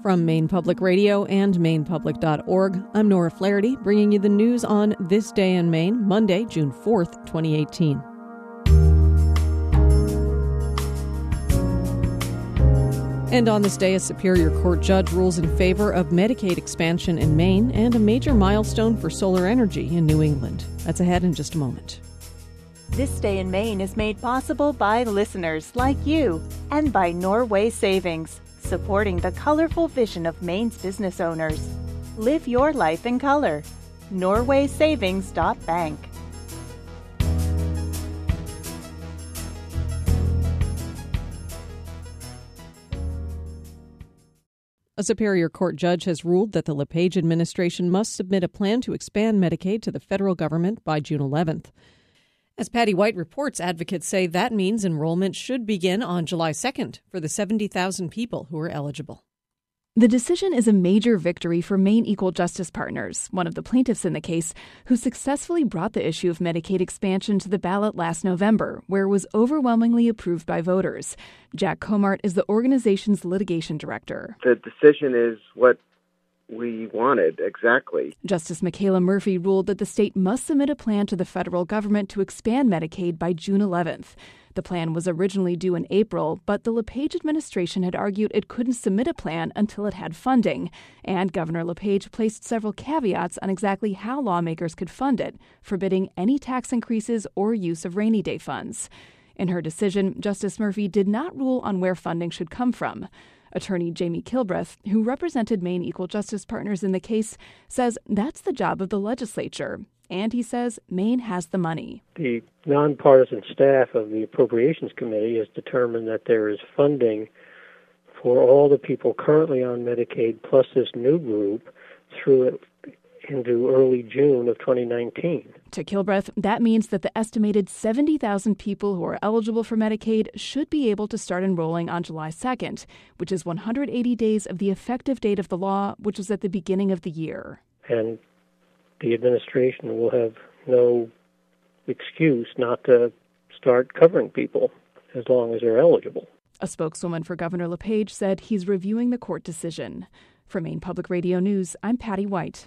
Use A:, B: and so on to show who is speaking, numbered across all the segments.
A: From Maine Public Radio and MainePublic.org, I'm Nora Flaherty, bringing you the news on This Day in Maine, Monday, June 4th, 2018. And on this day, a Superior Court judge rules in favor of Medicaid expansion in Maine and a major milestone for solar energy in New England. That's ahead in just a moment.
B: This Day in Maine is made possible by listeners like you and by Norway Savings, supporting the colorful vision of Maine's business owners. Live your life in color. NorwaySavings.bank.
A: A Superior Court judge has ruled that the LePage administration must submit a plan to expand Medicaid to the federal government by June 11th. As Patty White reports, advocates say that means enrollment should begin on July 2nd for the 70,000 people who are eligible.
C: The decision is a major victory for Maine Equal Justice Partners, one of the plaintiffs in the case, who successfully brought the issue of Medicaid expansion to the ballot last November, where it was overwhelmingly approved by voters. Jack Comart is the organization's litigation director.
D: The decision is what we wanted, exactly.
C: Justice Michaela Murphy ruled that the state must submit a plan to the federal government to expand Medicaid by June 11th. The plan was originally due in April, but the LePage administration had argued it couldn't submit a plan until it had funding, and Governor LePage placed several caveats on exactly how lawmakers could fund it, forbidding any tax increases or use of rainy day funds. In her decision, Justice Murphy did not rule on where funding should come from. Attorney Jamie Kilbreth, who represented Maine Equal Justice Partners in the case, says that's the job of the legislature. And he says Maine has the money.
E: The nonpartisan staff of the Appropriations Committee has determined that there is funding for all the people currently on Medicaid plus this new group through it into early June of 2019.
C: To Kilbreth, that means that the estimated 70,000 people who are eligible for Medicaid should be able to start enrolling on July 2nd, which is 180 days of the effective date of the law, which was at the beginning of the year.
E: And the administration will have no excuse not to start covering people as long as they're eligible.
C: A spokeswoman for Governor LePage said he's reviewing the court decision. For Maine Public Radio News, I'm Patty White.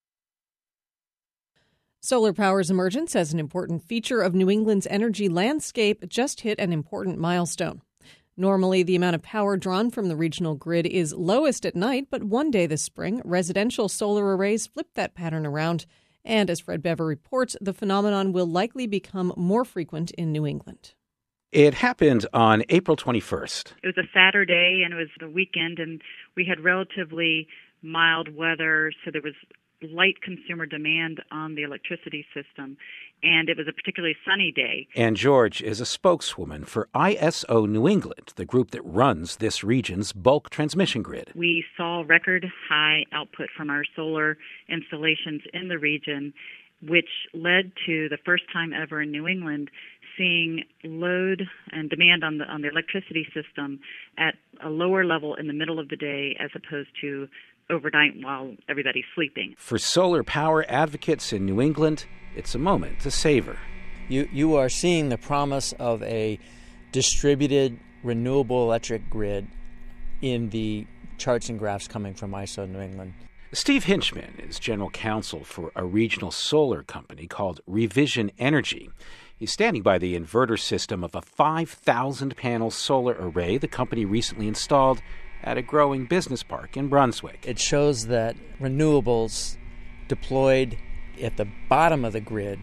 A: Solar power's emergence as an important feature of New England's energy landscape just hit an important milestone. Normally, the amount of power drawn from the regional grid is lowest at night, but one day this spring, residential solar arrays flipped that pattern around. And as Fred Bever reports, the phenomenon will likely become more frequent in New England.
F: It happened on April 21st.
G: It was a Saturday, and it was the weekend, and we had relatively mild weather, so there was light consumer demand on the electricity system, and it was a particularly sunny day.
F: Ann George is a spokeswoman for ISO New England, the group that runs this region's bulk transmission grid.
G: We saw record high output from our solar installations in the region, which led to the first time ever in New England seeing load and demand on the electricity system at a lower level in the middle of the day as opposed to overnight while everybody's sleeping.
F: For solar power advocates in New England, it's a moment to savor.
H: You are seeing the promise of a distributed renewable electric grid in the charts and graphs coming from ISO New England.
F: Steve Hinchman is general counsel for a regional solar company called Revision Energy. He's standing by the inverter system of a 5,000-panel solar array the company recently installed at a growing business park in Brunswick.
H: It shows that renewables deployed at the bottom of the grid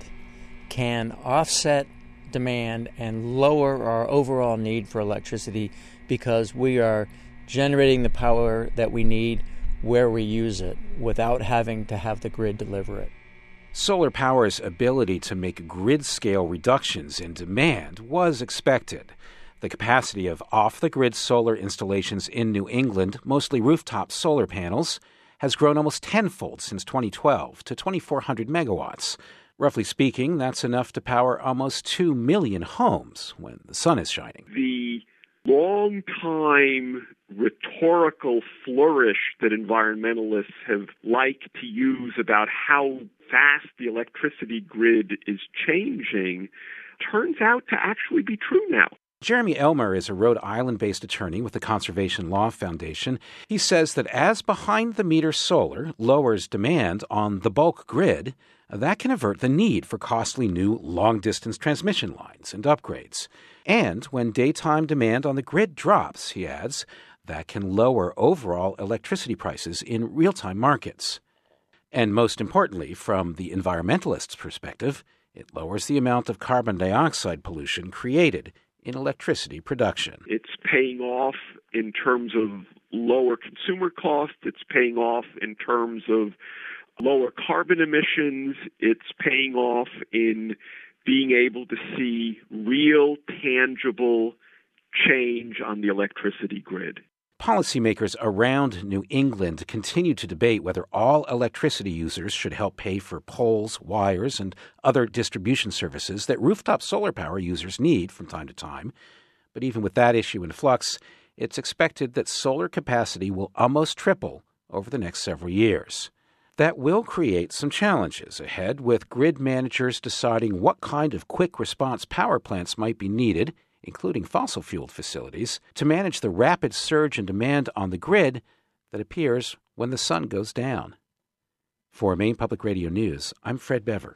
H: can offset demand and lower our overall need for electricity because we are generating the power that we need where we use it without having to have the grid deliver it.
F: Solar power's ability to make grid-scale reductions in demand was expected. The capacity of off-the-grid solar installations in New England, mostly rooftop solar panels, has grown almost tenfold since 2012 to 2,400 megawatts. Roughly speaking, that's enough to power almost 2 million homes when the sun is shining.
I: The long-time rhetorical flourish that environmentalists have liked to use about how fast the electricity grid is changing turns out to actually be true now.
F: Jeremy Elmer is a Rhode Island-based attorney with the Conservation Law Foundation. He says that as behind-the-meter solar lowers demand on the bulk grid, that can avert the need for costly new long-distance transmission lines and upgrades. And when daytime demand on the grid drops, he adds, that can lower overall electricity prices in real-time markets. And most importantly, from the environmentalist's perspective, it lowers the amount of carbon dioxide pollution created in electricity production.
I: It's paying off in terms of lower consumer costs. It's paying off in terms of lower carbon emissions. It's paying off in being able to see real, tangible change on the electricity grid.
F: Policymakers around New England continue to debate whether all electricity users should help pay for poles, wires, and other distribution services that rooftop solar power users need from time to time. But even with that issue in flux, it's expected that solar capacity will almost triple over the next several years. That will create some challenges ahead, with grid managers deciding what kind of quick response power plants might be needed, including fossil-fueled facilities, to manage the rapid surge in demand on the grid that appears when the sun goes down. For Maine Public Radio News, I'm Fred Bever.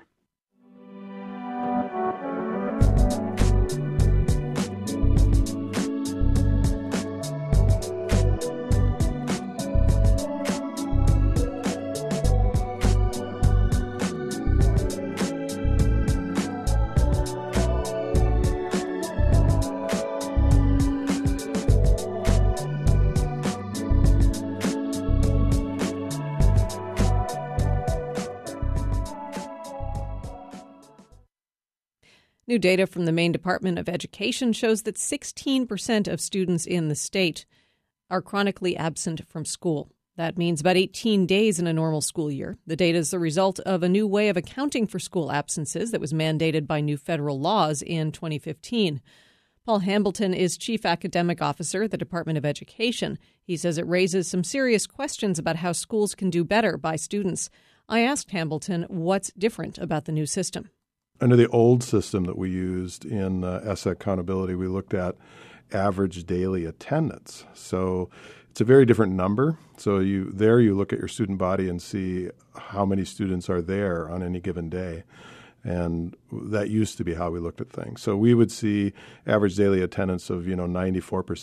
A: New data from the Maine Department of Education shows that 16% of students in the state are chronically absent from school. That means about 18 days in a normal school year. The data is the result of a new way of accounting for school absences that was mandated by new federal laws in 2015. Paul Hambleton is Chief Academic Officer at the Department of Education. He says it raises some serious questions about how schools can do better by students. I asked Hambleton what's different about the new system.
J: Under the old system that we used in ESSA accountability, we looked at average daily attendance. So it's a very different number. So you look at your student body and see how many students are there on any given day. And that used to be how we looked at things. So we would see average daily attendance of 94%,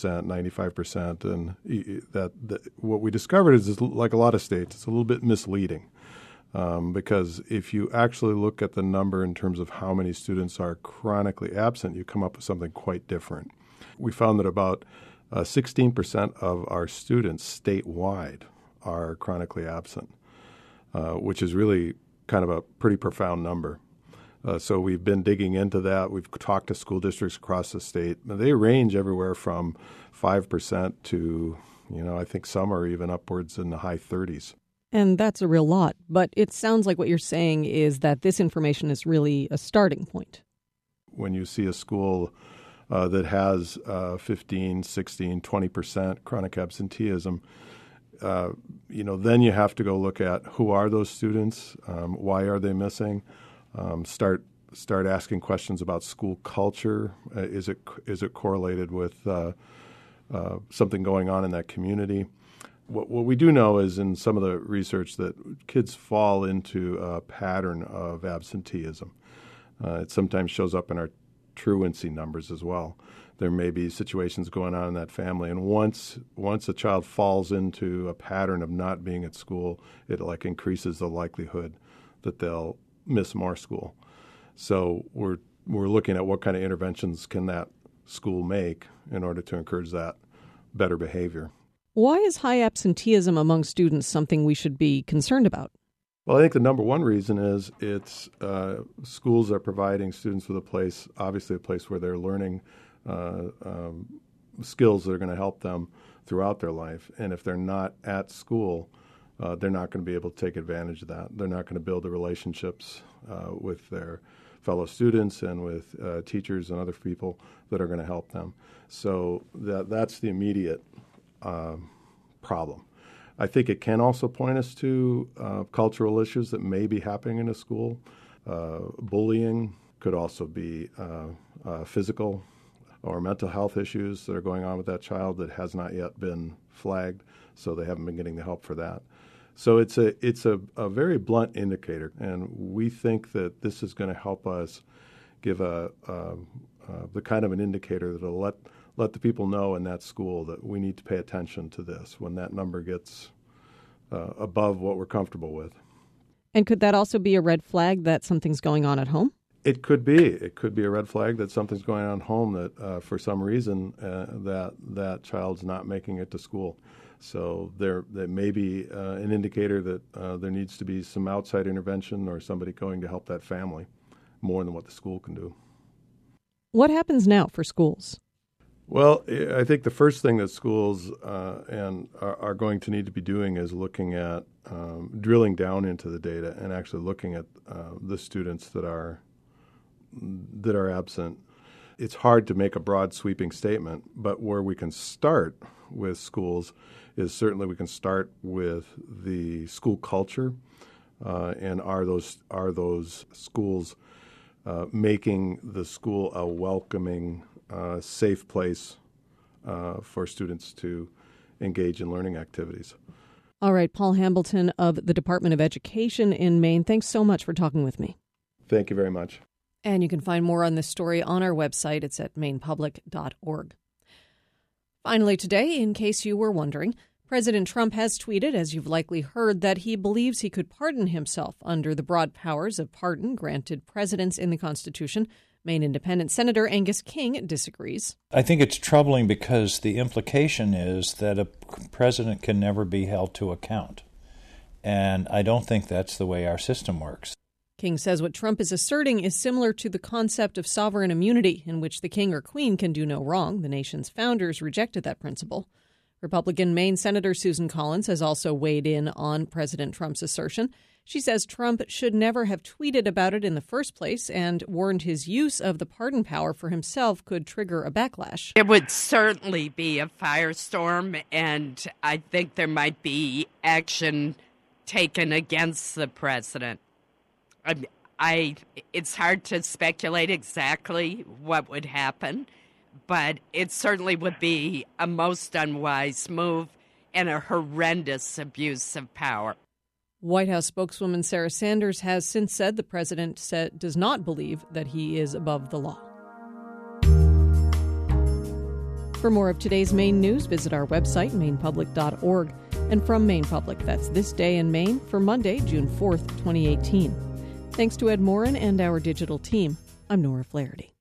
J: 95%, and that what we discovered is like a lot of states, it's a little bit misleading. Because if you actually look at the number in terms of how many students are chronically absent, you come up with something quite different. We found that about 16% of our students statewide are chronically absent, which is really kind of a pretty profound number. So we've been digging into that. We've talked to school districts across the state. They range everywhere from 5% to, I think some are even upwards in the high 30s.
A: And that's a real lot. But it sounds like what you're saying is that this information is really a starting point.
J: When you see a school that has 15, 16, 20% chronic absenteeism, then you have to go look at who are those students, why are they missing, start asking questions about school culture. Is it correlated with something going on in that community? What we do know is in some of the research that kids fall into a pattern of absenteeism. It sometimes shows up in our truancy numbers as well. There may be situations going on in that family, and once a child falls into a pattern of not being at school, it increases the likelihood that they'll miss more school. So we're looking at what kind of interventions can that school make in order to encourage that better behavior.
A: Why is high absenteeism among students something we should be concerned about?
J: Well, I think the number one reason is it's schools are providing students with a place where they're learning skills that are going to help them throughout their life. And if they're not at school, they're not going to be able to take advantage of that. They're not going to build the relationships with their fellow students and with teachers and other people that are going to help them. So that's the immediate problem. I think it can also point us to cultural issues that may be happening in a school. Bullying could also be physical or mental health issues that are going on with that child that has not yet been flagged, so they haven't been getting the help for that. So it's a very blunt indicator, and we think that this is going to help us give the kind of an indicator that will let the people know in that school that we need to pay attention to this when that number gets above what we're comfortable with.
A: And could that also be a red flag that something's going on at home?
J: It could be. It could be a red flag that something's going on at home, that for some reason that child's not making it to school. So there may be an indicator that there needs to be some outside intervention or somebody going to help that family more than what the school can do.
A: What happens now for schools?
J: Well, I think the first thing that schools are going to need to be doing is looking at drilling down into the data and actually looking at the students that are absent. It's hard to make a broad sweeping statement, but where we can start with schools is certainly we can start with the school culture, and are those schools making the school a welcoming, safe place for students to engage in learning activities.
A: All right, Paul Hambleton of the Department of Education in Maine, thanks so much for talking with me.
J: Thank you very much.
A: And you can find more on this story on our website. It's at mainepublic.org. Finally today, in case you were wondering, President Trump has tweeted, as you've likely heard, that he believes he could pardon himself under the broad powers of pardon granted presidents in the Constitution. Maine Independent Senator Angus King disagrees.
K: I think it's troubling because the implication is that a president can never be held to account. And I don't think that's the way our system works.
A: King says what Trump is asserting is similar to the concept of sovereign immunity, in which the king or queen can do no wrong. The nation's founders rejected that principle. Republican Maine Senator Susan Collins has also weighed in on President Trump's assertion. She says Trump should never have tweeted about it in the first place and warned his use of the pardon power for himself could trigger a backlash.
L: It would certainly be a firestorm, and I think there might be action taken against the president. It's hard to speculate exactly what would happen, but it certainly would be a most unwise move and a horrendous abuse of power.
A: White House spokeswoman Sarah Sanders has since said the president does not believe that he is above the law. For more of today's Maine news, visit our website, mainepublic.org. And from Maine Public, that's This Day in Maine for Monday, June 4th, 2018. Thanks to Ed Morin and our digital team. I'm Nora Flaherty.